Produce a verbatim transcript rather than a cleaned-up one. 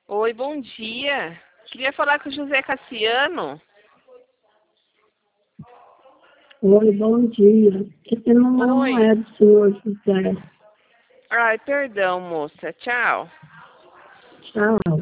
Oi, bom dia. Queria falar com o José Cassiano. Oi, bom dia. Esse número não Oi. é do senhor José. Ai, perdão, moça. Tchau. Tchau.